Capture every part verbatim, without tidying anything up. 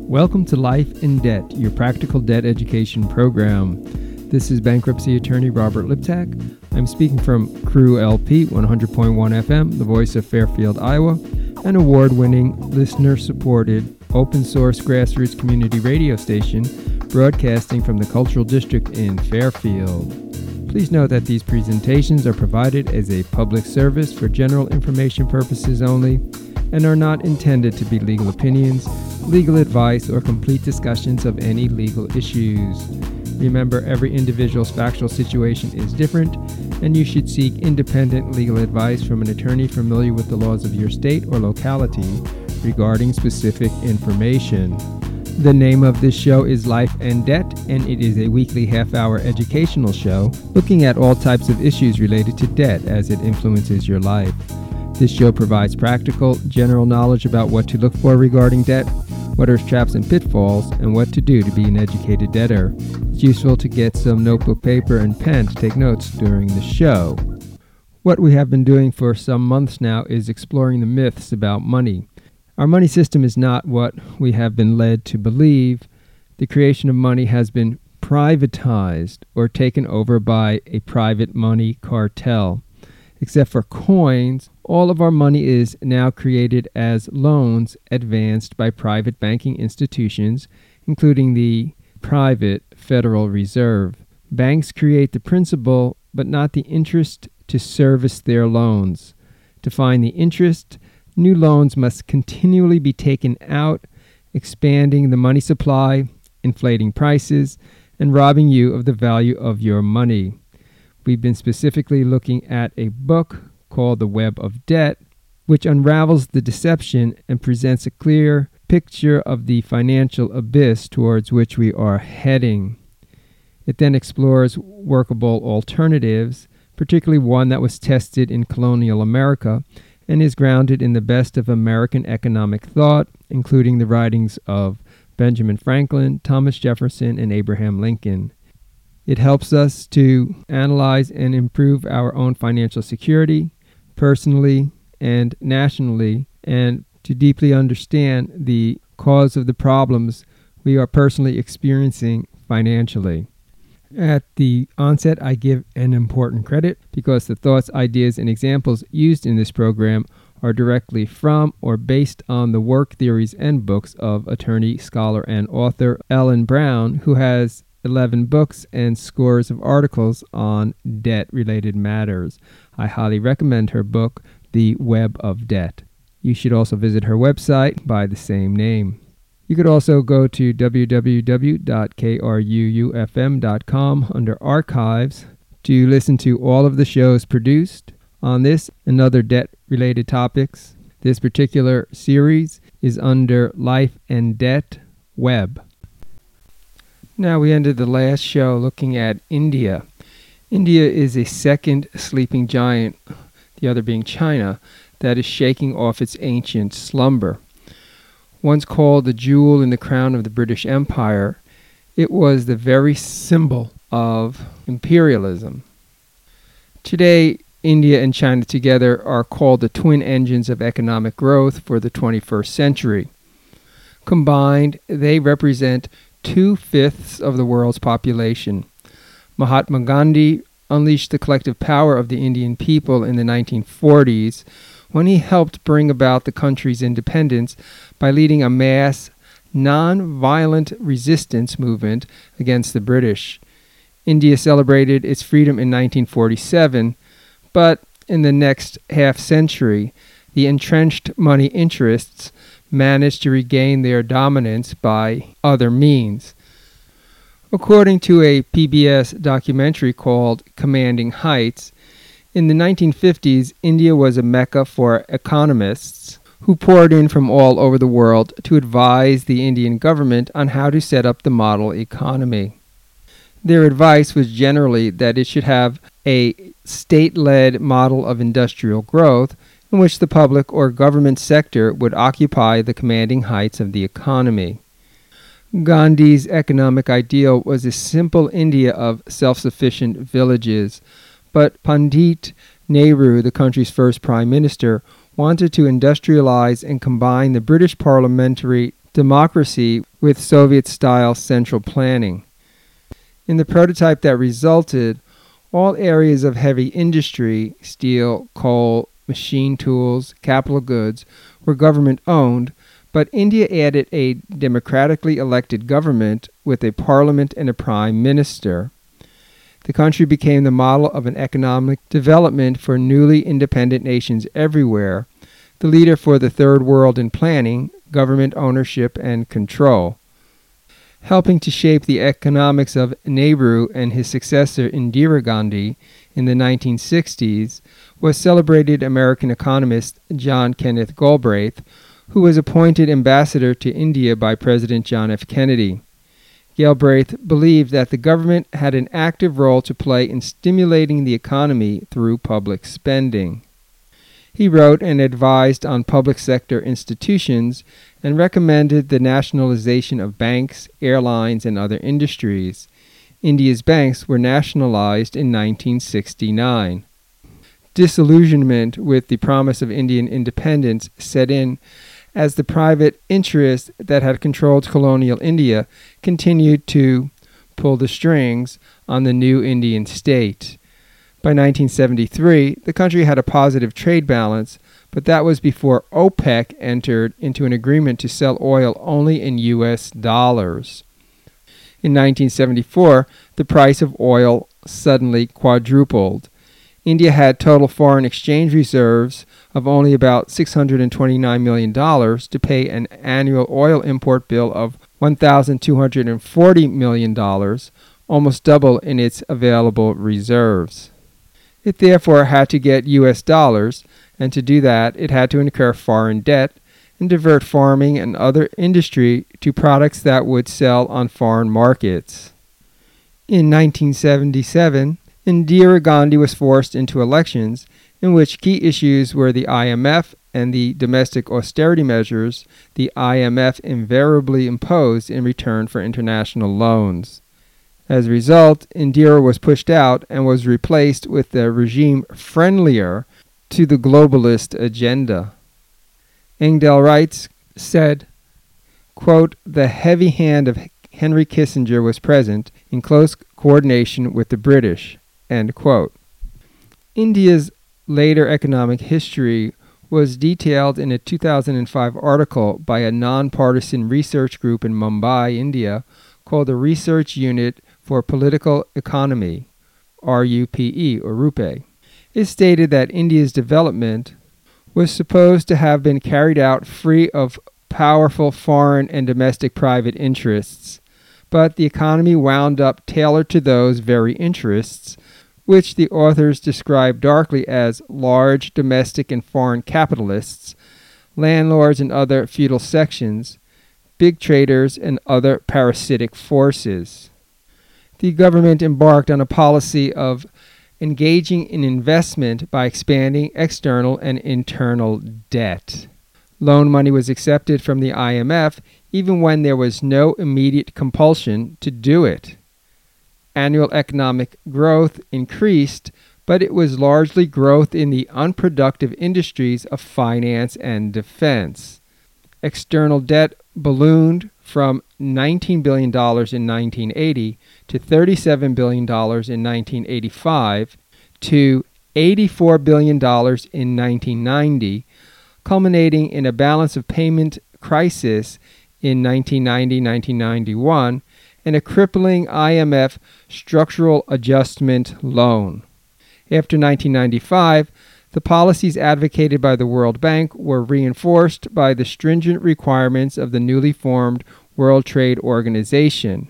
Welcome to Life in Debt, your practical debt education program. This is bankruptcy attorney Robert Liptak. I'm speaking from Crew L P one hundred point one F M, the voice of Fairfield, Iowa, an award-winning, listener-supported, open-source grassroots community radio station broadcasting from the Cultural District in Fairfield. Please note that these presentations are provided as a public service for general information purposes only and are not intended to be legal opinions, legal advice, or complete discussions of any legal issues. Remember, every individual's factual situation is different, and you should seek independent legal advice from an attorney familiar with the laws of your state or locality regarding specific information. The name of this show is Life and Debt, and it is a weekly half-hour educational show looking at all types of issues related to debt as it influences your life. This show provides practical, general knowledge about what to look for regarding debt, what are traps and pitfalls, and what to do to be an educated debtor. It's useful to get some notebook, paper, and pen to take notes during the show. What we have been doing for some months now is exploring the myths about money. Our money system is not what we have been led to believe. The creation of money has been privatized or taken over by a private money cartel. Except for coins, all of our money is now created as loans advanced by private banking institutions, including the private Federal Reserve. Banks create the principal, but not the interest to service their loans. To find the interest, new loans must continually be taken out, expanding the money supply, inflating prices, and robbing you of the value of your money. We've been specifically looking at a book called The Web of Debt, which unravels the deception and presents a clear picture of the financial abyss towards which we are heading. It then explores workable alternatives, particularly one that was tested in colonial America and is grounded in the best of American economic thought, including the writings of Benjamin Franklin, Thomas Jefferson, and Abraham Lincoln. It helps us to analyze and improve our own financial security, personally and nationally, and to deeply understand the cause of the problems we are personally experiencing financially. At the onset, I give an important credit because the thoughts, ideas, and examples used in this program are directly from or based on the work, theories, and books of attorney, scholar, and author Ellen Brown, who has eleven books and scores of articles on debt-related matters. I highly recommend her book, The Web of Debt. You should also visit her website by the same name. You could also go to w w w dot k r u u f m dot com under Archives to listen to all of the shows produced on this and other debt-related topics. This particular series is under Life and Debt Web. Now, we ended the last show looking at India. India is a second sleeping giant, the other being China, that is shaking off its ancient slumber. Once called the jewel in the crown of the British Empire, it was the very symbol of imperialism. Today, India and China together are called the twin engines of economic growth for the twenty-first century. Combined, they represent two-fifths of the world's population. Mahatma Gandhi unleashed the collective power of the Indian people in the nineteen forties when he helped bring about the country's independence by leading a mass, non-violent resistance movement against the British. India celebrated its freedom in nineteen forty-seven, but in the next half-century, the entrenched money interests managed to regain their dominance by other means. According to a P B S documentary called Commanding Heights, in the nineteen fifties, India was a mecca for economists who poured in from all over the world to advise the Indian government on how to set up the model economy. Their advice was generally that it should have a state-led model of industrial growth in which the public or government sector would occupy the commanding heights of the economy. Gandhi's economic ideal was a simple India of self-sufficient villages, but Pandit Nehru, the country's first prime minister, wanted to industrialize and combine the British parliamentary democracy with Soviet-style central planning. In the prototype that resulted, all areas of heavy industry, steel, coal, machine tools, capital goods, were government-owned, but India added a democratically elected government with a parliament and a prime minister. The country became the model of an economic development for newly independent nations everywhere, the leader for the third world in planning, government ownership, and control. Helping to shape the economics of Nehru and his successor Indira Gandhi in the nineteen sixties was celebrated American economist John Kenneth Galbraith, who was appointed ambassador to India by President John F. Kennedy. Galbraith believed that the government had an active role to play in stimulating the economy through public spending. He wrote and advised on public sector institutions and recommended the nationalization of banks, airlines, and other industries. India's banks were nationalized in nineteen sixty-nine. Disillusionment with the promise of Indian independence set in as the private interests that had controlled colonial India continued to pull the strings on the new Indian state. By nineteen seventy-three, the country had a positive trade balance, but that was before OPEC entered into an agreement to sell oil only in U S dollars. In nineteen seventy-four, the price of oil suddenly quadrupled. India had total foreign exchange reserves of only about six hundred twenty-nine million dollars to pay an annual oil import bill of one thousand two hundred forty million dollars, almost double in its available reserves. It therefore had to get U S dollars, and to do that it had to incur foreign debt and divert farming and other industry to products that would sell on foreign markets. In nineteen seventy-seven, Indira Gandhi was forced into elections in which key issues were the I M F and the domestic austerity measures the I M F invariably imposed in return for international loans. As a result, Indira was pushed out and was replaced with a regime friendlier to the globalist agenda. Engdahl writes, said, quote, "The heavy hand of Henry Kissinger was present in close coordination with the British," end quote. India's later economic history was detailed in a two thousand five article by a nonpartisan research group in Mumbai, India, called the Research Unit for Political Economy, R U P E, or RUPE. It stated that India's development was supposed to have been carried out free of powerful foreign and domestic private interests, but the economy wound up tailored to those very interests, which the authors describe darkly as large domestic and foreign capitalists, landlords and other feudal sections, big traders, and other parasitic forces. The government embarked on a policy of engaging in investment by expanding external and internal debt. Loan money was accepted from the I M F even when there was no immediate compulsion to do it. Annual economic growth increased, but it was largely growth in the unproductive industries of finance and defense. External debt ballooned from nineteen billion dollars in nineteen eighty to thirty-seven billion dollars in nineteen eighty-five to eighty-four billion dollars in nineteen ninety, culminating in a balance of payment crisis in nineteen ninety to nineteen ninety-one and a crippling I M F structural adjustment loan. After nineteen ninety-five, the policies advocated by the World Bank were reinforced by the stringent requirements of the newly formed World Trade Organization.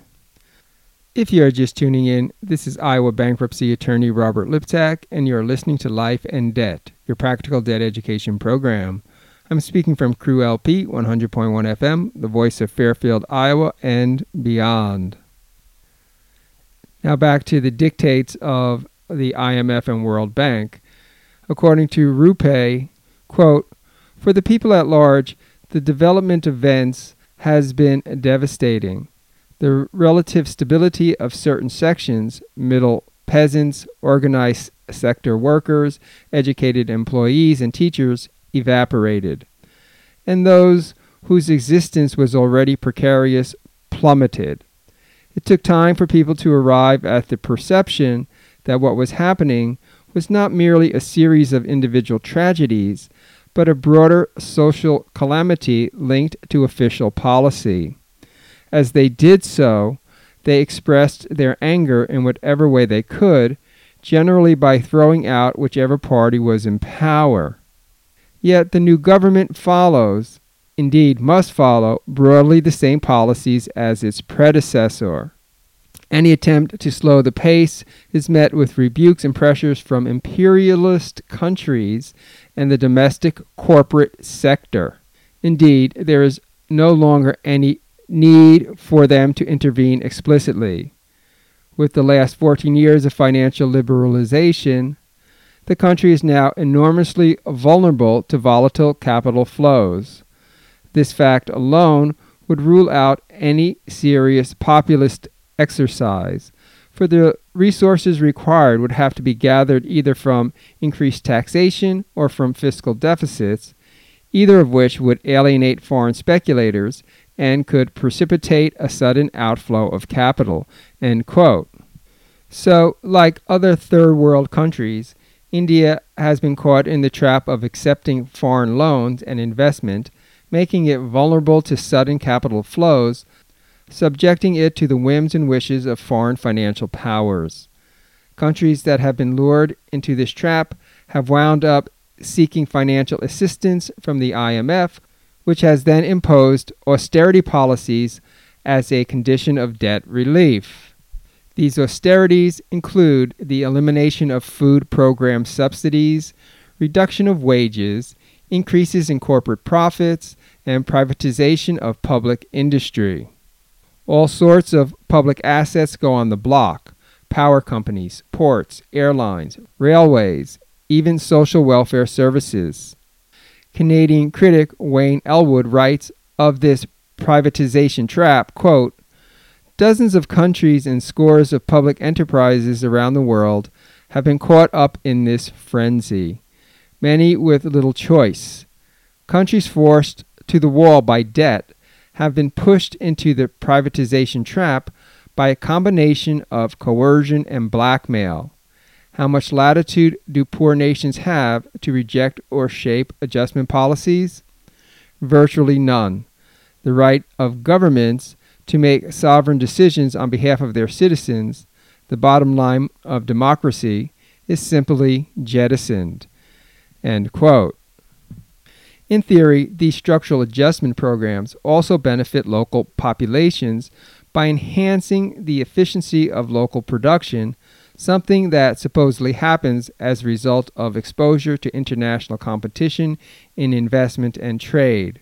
If you are just tuning in, this is Iowa bankruptcy attorney Robert Liptak, and you are listening to Life and Debt, your practical debt education program. I'm speaking from Crew L P one hundred point one F M, the voice of Fairfield, Iowa, and beyond. Now back to the dictates of the I M F and World Bank. According to RUPE, quote, "For the people at large, the development events has been devastating. The relative stability of certain sections, middle peasants, organized sector workers, educated employees, and teachers, evaporated. And those whose existence was already precarious, plummeted. It took time for people to arrive at the perception that what was happening was not merely a series of individual tragedies, but a broader social calamity linked to official policy. As they did so, they expressed their anger in whatever way they could, generally by throwing out whichever party was in power. Yet the new government follows, indeed must follow, broadly the same policies as its predecessor. Any attempt to slow the pace is met with rebukes and pressures from imperialist countries and the domestic corporate sector. Indeed, there is no longer any need for them to intervene explicitly. With the last fourteen years of financial liberalization, the country is now enormously vulnerable to volatile capital flows. This fact alone would rule out any serious populist exercise, for the resources required would have to be gathered either from increased taxation or from fiscal deficits, either of which would alienate foreign speculators and could precipitate a sudden outflow of capital." End quote. So, like other third world countries, India has been caught in the trap of accepting foreign loans and investment, making it vulnerable to sudden capital flows, subjecting it to the whims and wishes of foreign financial powers. Countries that have been lured into this trap have wound up seeking financial assistance from the I M F, which has then imposed austerity policies as a condition of debt relief. These austerities include the elimination of food program subsidies, reduction of wages, increases in corporate profits, and privatization of public industry. All sorts of public assets go on the block: power companies, ports, airlines, railways, even social welfare services. Canadian critic Wayne Elwood writes of this privatization trap, quote, "Dozens of countries and scores of public enterprises around the world have been caught up in this frenzy, many with little choice. Countries forced to the wall by debt have been pushed into the privatization trap by a combination of coercion and blackmail. How much latitude do poor nations have to reject or shape adjustment policies? Virtually none. The right of governments to make sovereign decisions on behalf of their citizens, the bottom line of democracy, is simply jettisoned." End quote. In theory, these structural adjustment programs also benefit local populations by enhancing the efficiency of local production, something that supposedly happens as a result of exposure to international competition in investment and trade.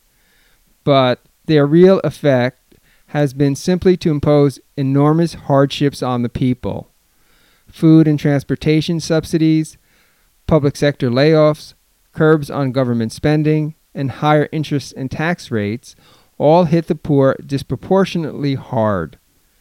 But their real effect has been simply to impose enormous hardships on the people. Food and transportation subsidies, public sector layoffs, curbs on government spending, and higher interest and tax rates all hit the poor disproportionately hard.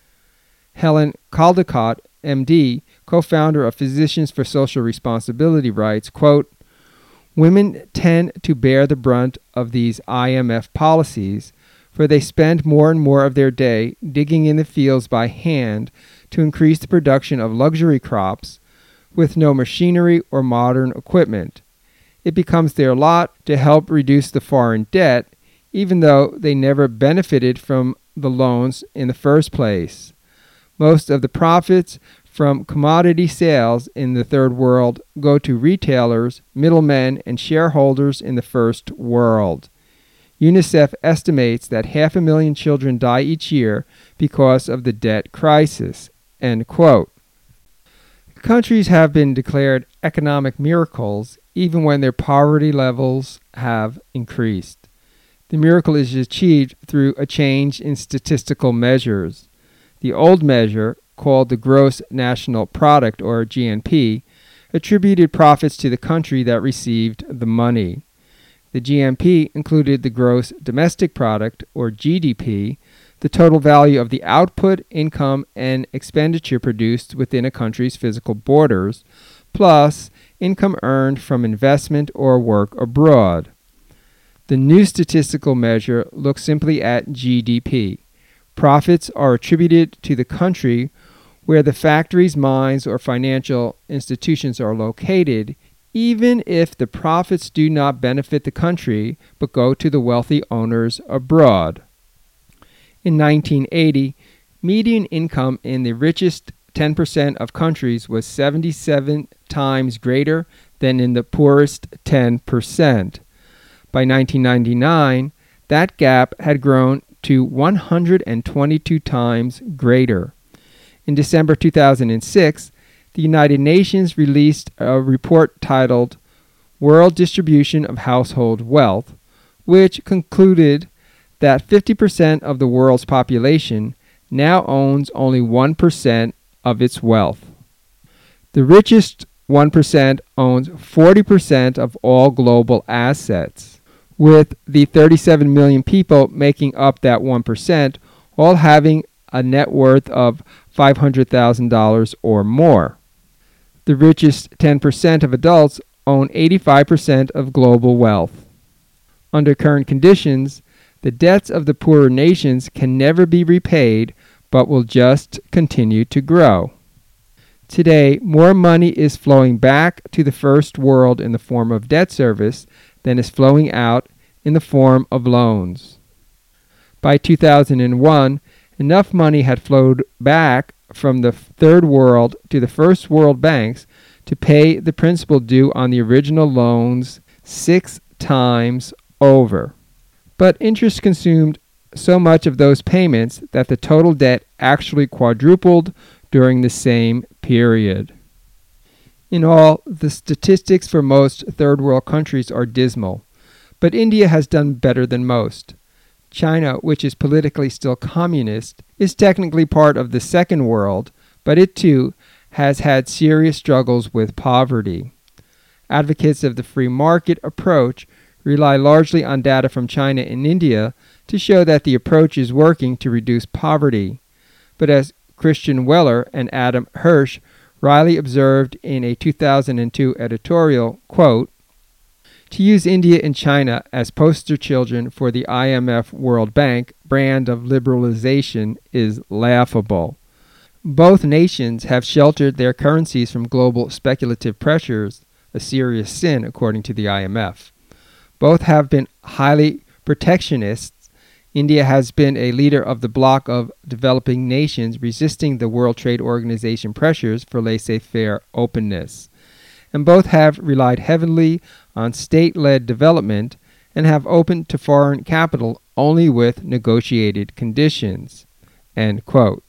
Helen Caldicott, M D, co-founder of Physicians for Social Responsibility, writes, quote, "Women tend to bear the brunt of these I M F policies, for they spend more and more of their day digging in the fields by hand to increase the production of luxury crops with no machinery or modern equipment. It becomes their lot to help reduce the foreign debt, even though they never benefited from the loans in the first place. Most of the profits from commodity sales in the third world go to retailers, middlemen, and shareholders in the first world. UNICEF estimates that half a million children die each year because of the debt crisis." End quote. Countries have been declared economic miracles even when their poverty levels have increased. The miracle is achieved through a change in statistical measures. The old measure, called the Gross National Product, or G N P, attributed profits to the country that received the money. The G N P included the Gross Domestic Product, or G D P, the total value of the output, income, and expenditure produced within a country's physical borders, plus income earned from investment or work abroad. The new statistical measure looks simply at G D P. Profits are attributed to the country where the factories, mines, or financial institutions are located, even if the profits do not benefit the country but go to the wealthy owners abroad. In nineteen eighty, median income in the richest ten percent of countries was seventy-seven times greater than in the poorest ten percent. By nineteen ninety-nine, that gap had grown to one hundred twenty-two times greater. In December two thousand six, the United Nations released a report titled World Distribution of Household Wealth, which concluded that fifty percent of the world's population now owns only one percent of its wealth. The richest one percent owns forty percent of all global assets, with the thirty-seven million people making up that one percent all having a net worth of five hundred thousand dollars or more. The richest ten percent of adults own eighty-five percent of global wealth. Under current conditions, the debts of the poorer nations can never be repaid, but will just continue to grow. Today, more money is flowing back to the first world in the form of debt service than is flowing out in the form of loans. By two thousand one, enough money had flowed back from the third world to the first world banks to pay the principal due on the original loans six times over. But interest consumed so much of those payments that the total debt actually quadrupled during the same period. In all, the statistics for most third world countries are dismal, but India has done better than most. China, which is politically still communist, is technically part of the second world, but it too has had serious struggles with poverty. Advocates of the free market approach rely largely on data from China and India to show that the approach is working to reduce poverty. But as Christian Weller and Adam Hirsch Riley observed in a two thousand two editorial, quote, "To use India and China as poster children for the I M F World Bank brand of liberalization is laughable. Both nations have sheltered their currencies from global speculative pressures, a serious sin according to the I M F. Both have been highly protectionists. India has been a leader of the bloc of developing nations resisting the World Trade Organization pressures for laissez-faire openness. And both have relied heavily on state-led development and have opened to foreign capital only with negotiated conditions." End quote.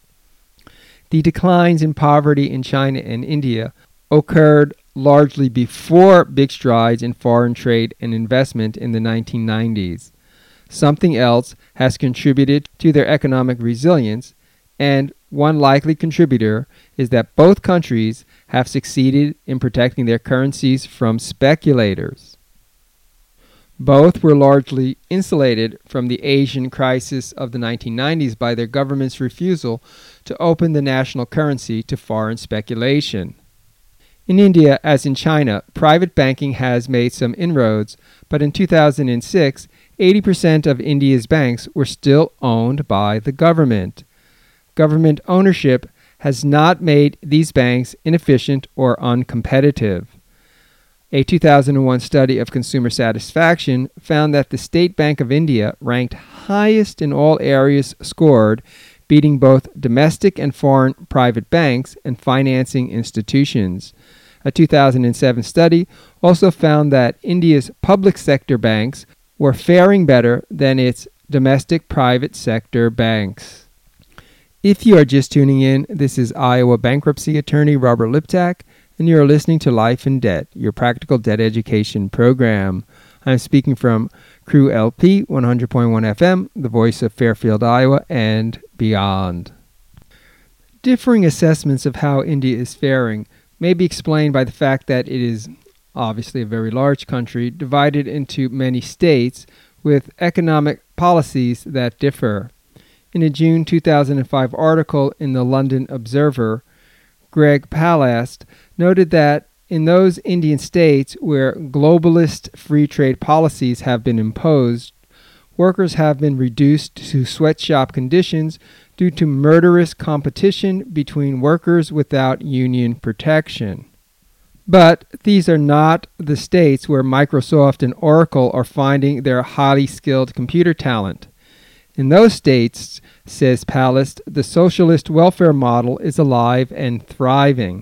The declines in poverty in China and India occurred largely before big strides in foreign trade and investment in the nineteen nineties. Something else has contributed to their economic resilience, and one likely contributor is that both countries have succeeded in protecting their currencies from speculators. Both were largely insulated from the Asian crisis of the nineteen nineties by their government's refusal to open the national currency to foreign speculation. In India, as in China, private banking has made some inroads, but in two thousand six, eighty percent of India's banks were still owned by the government. Government ownership has not made these banks inefficient or uncompetitive. A two thousand one study of consumer satisfaction found that the State Bank of India ranked highest in all areas scored, beating both domestic and foreign private banks and financing institutions. A two thousand seven study also found that India's public sector banks were faring better than its domestic private sector banks. If you are just tuning in, this is Iowa bankruptcy attorney Robert Liptak, and you are listening to Life in Debt, your practical debt education program. I'm speaking from Crew L P one hundred point one F M, the voice of Fairfield, Iowa, and beyond. Differing assessments of how India is faring may be explained by the fact that it is obviously a very large country divided into many states with economic policies that differ. In a June two thousand five article in the London Observer, Greg Palast noted that in those Indian states where globalist free trade policies have been imposed, workers have been reduced to sweatshop conditions due to murderous competition between workers without union protection. But these are not the states where Microsoft and Oracle are finding their highly skilled computer talent. In those states, says Palast, the socialist welfare model is alive and thriving.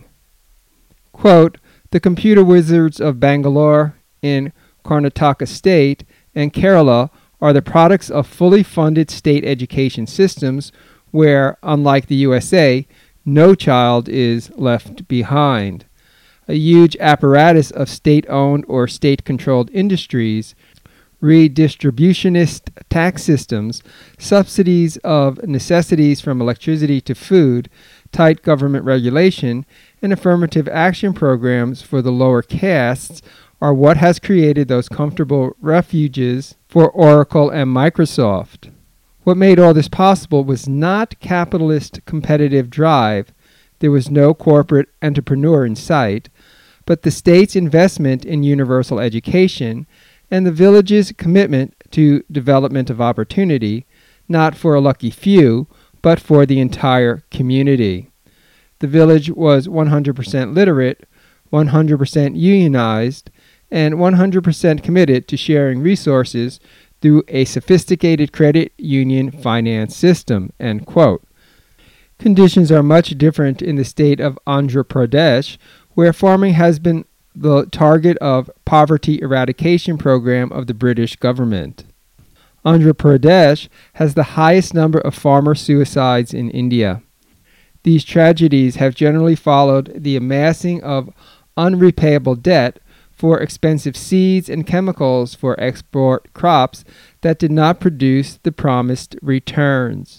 Quote, the computer wizards of Bangalore in Karnataka state and Kerala are the products of fully funded state education systems where, unlike the U S A, no child is left behind. A huge apparatus of state-owned or state-controlled industries, redistributionist tax systems, subsidies of necessities from electricity to food, tight government regulation, and affirmative action programs for the lower castes are what has created those comfortable refuges for Oracle and Microsoft. What made all this possible was not capitalist competitive drive, there was no corporate entrepreneur in sight, but the state's investment in universal education and the village's commitment to development of opportunity, not for a lucky few, but for the entire community. The village was one hundred percent literate, one hundred percent unionized, and one hundred percent committed to sharing resources through a sophisticated credit union finance system, end quote. Conditions are much different in the state of Andhra Pradesh, where farming has been the target of poverty eradication program of the British government. Andhra Pradesh has the highest number of farmer suicides in India. These tragedies have generally followed the amassing of unrepayable debt for expensive seeds and chemicals for export crops that did not produce the promised returns.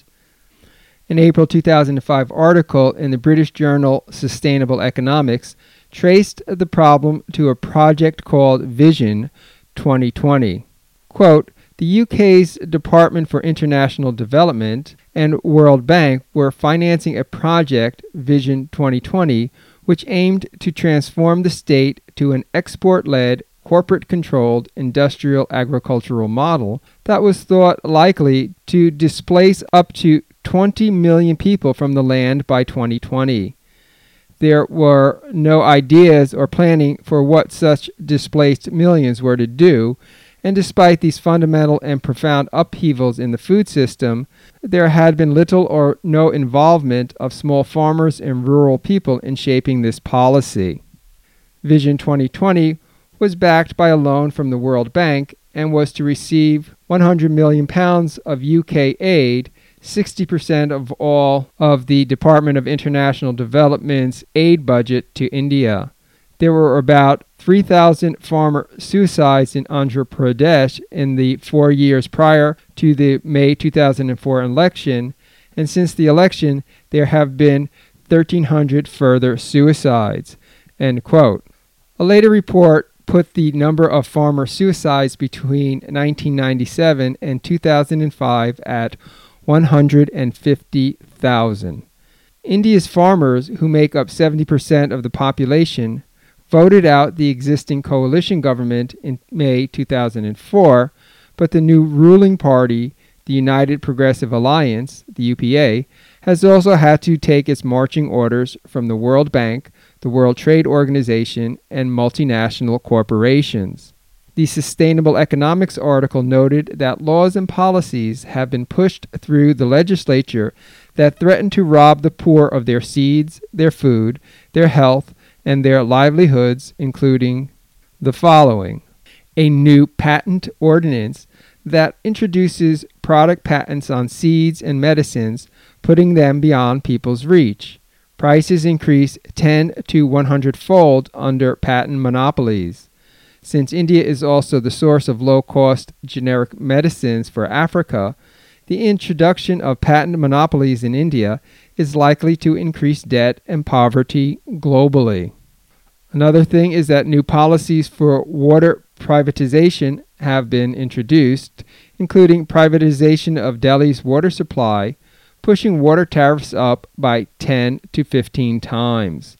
An April two thousand five article in the British journal Sustainable Economics traced the problem to a project called Vision twenty twenty. Quote, the U K's Department for International Development and World Bank were financing a project, Vision twenty twenty, which aimed to transform the state to an export-led, corporate-controlled industrial agricultural model that was thought likely to displace up to twenty million people from the land by twenty twenty. There were no ideas or planning for what such displaced millions were to do, and despite these fundamental and profound upheavals in the food system, there had been little or no involvement of small farmers and rural people in shaping this policy. Vision twenty twenty was backed by a loan from the World Bank and was to receive one hundred million pounds of U K aid, sixty percent of all of the Department of International Development's aid budget to India. There were about three thousand farmer suicides in Andhra Pradesh in the four years prior to the May two thousand four election, and since the election, there have been thirteen hundred further suicides, end quote. A later report put the number of farmer suicides between nineteen ninety-seven and two thousand five at one hundred fifty thousand. India's farmers, who make up seventy percent of the population, voted out the existing coalition government in May two thousand four, but the new ruling party, the United Progressive Alliance, the U P A, has also had to take its marching orders from the World Bank, the World Trade Organization, and multinational corporations. The Sustainable Economics article noted that laws and policies have been pushed through the legislature that threaten to rob the poor of their seeds, their food, their health, and their livelihoods, including the following: a new patent ordinance that introduces product patents on seeds and medicines, putting them beyond people's reach. Prices increase ten to one hundred fold under patent monopolies. Since India is also the source of low-cost generic medicines for Africa, the introduction of patent monopolies in India is likely to increase debt and poverty globally. Another thing is that new policies for water privatization have been introduced, including privatization of Delhi's water supply, pushing water tariffs up by ten to fifteen times.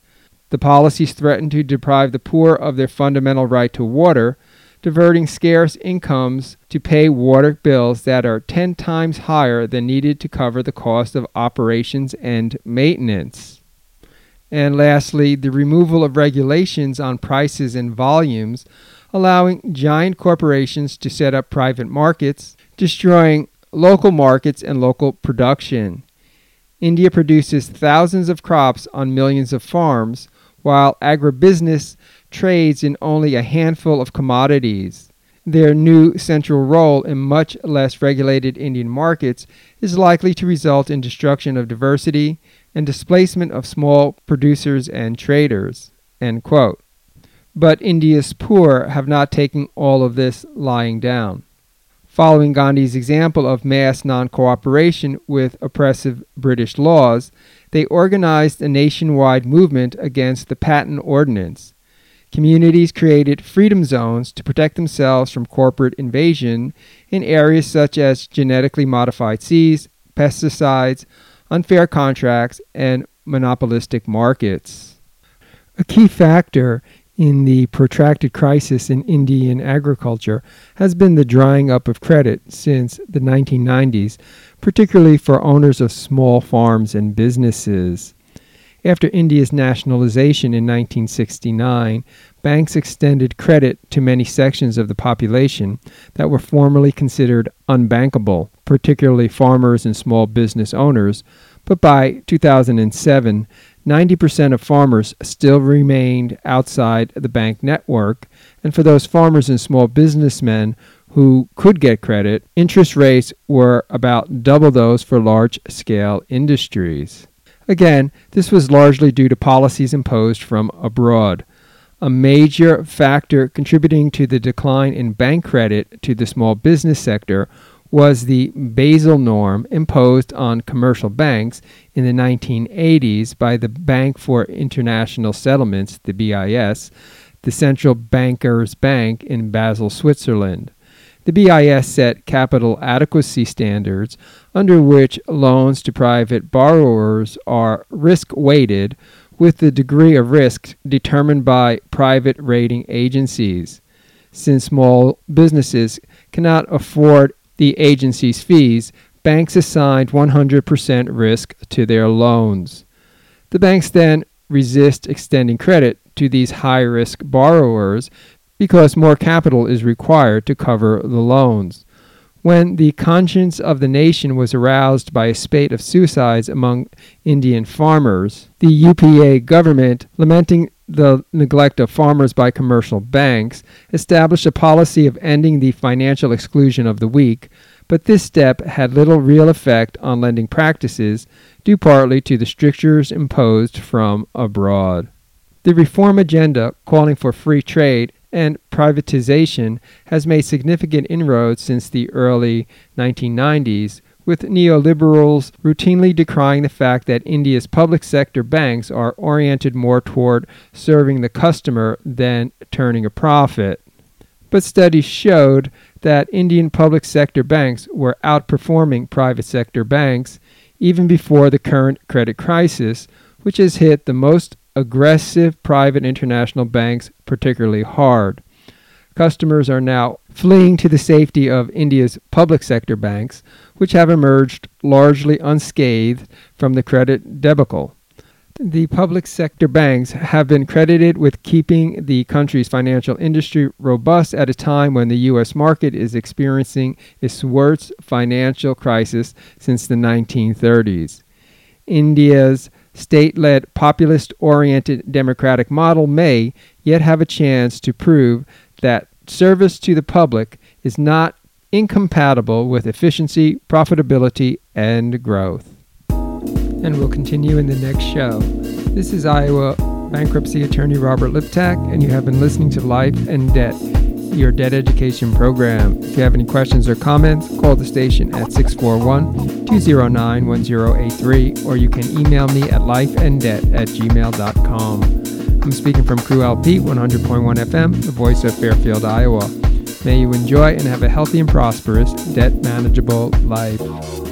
The policies threaten to deprive the poor of their fundamental right to water, diverting scarce incomes to pay water bills that are ten times higher than needed to cover the cost of operations and maintenance. And lastly, the removal of regulations on prices and volumes, allowing giant corporations to set up private markets, destroying local markets and local production. India produces thousands of crops on millions of farms, while agribusiness trades in only a handful of commodities. Their new central role in much less regulated Indian markets is likely to result in destruction of diversity and displacement of small producers and traders." End quote. But India's poor have not taken all of this lying down. Following Gandhi's example of mass non-cooperation with oppressive British laws, they organized a nationwide movement against the patent ordinance. Communities created freedom zones to protect themselves from corporate invasion in areas such as genetically modified seeds, pesticides, unfair contracts, and monopolistic markets. A key factor in the protracted crisis in Indian agriculture has been the drying up of credit since the nineteen nineties, particularly for owners of small farms and businesses. After India's nationalization in nineteen sixty-nine, banks extended credit to many sections of the population that were formerly considered unbankable, particularly farmers and small business owners, but by two thousand seven, ninety percent of farmers still remained outside the bank network, and for those farmers and small businessmen who could get credit, interest rates were about double those for large-scale industries. Again, this was largely due to policies imposed from abroad. A major factor contributing to the decline in bank credit to the small business sector was the Basel norm imposed on commercial banks in the nineteen eighties by the Bank for International Settlements, the B I S, the central bankers' bank in Basel, Switzerland. The B I S set capital adequacy standards under which loans to private borrowers are risk-weighted, with the degree of risk determined by private rating agencies. Since small businesses cannot afford the agency's fees, banks assigned one hundred percent risk to their loans. The banks then resist extending credit to these high-risk borrowers because more capital is required to cover the loans. When the conscience of the nation was aroused by a spate of suicides among Indian farmers, the U P A government, lamenting the neglect of farmers by commercial banks, established a policy of ending the financial exclusion of the weak, but this step had little real effect on lending practices, due partly to the strictures imposed from abroad. The reform agenda, calling for free trade and privatization, has made significant inroads since the early nineteen nineties, with neoliberals routinely decrying the fact that India's public sector banks are oriented more toward serving the customer than turning a profit. But studies showed that Indian public sector banks were outperforming private sector banks even before the current credit crisis, which has hit the most aggressive private international banks particularly hard. Customers are now fleeing to the safety of India's public sector banks, which have emerged largely unscathed from the credit debacle. The public sector banks have been credited with keeping the country's financial industry robust at a time when the U S market is experiencing its worst financial crisis since the nineteen thirties. India's state-led, populist-oriented democratic model may yet have a chance to prove that service to the public is not incompatible with efficiency, profitability, and growth. And we'll continue in the next show. This is Iowa bankruptcy attorney Robert Liptak, and you have been listening to Life and Debt, your debt education program. If you have any questions or comments, call the station at six four one, two zero nine, one zero eight three, or you can email me at lifeanddebt at gmail dot com. I'm speaking from Crew L P one hundred point one F M, the voice of Fairfield, Iowa. May you enjoy and have a healthy and prosperous, debt manageable life.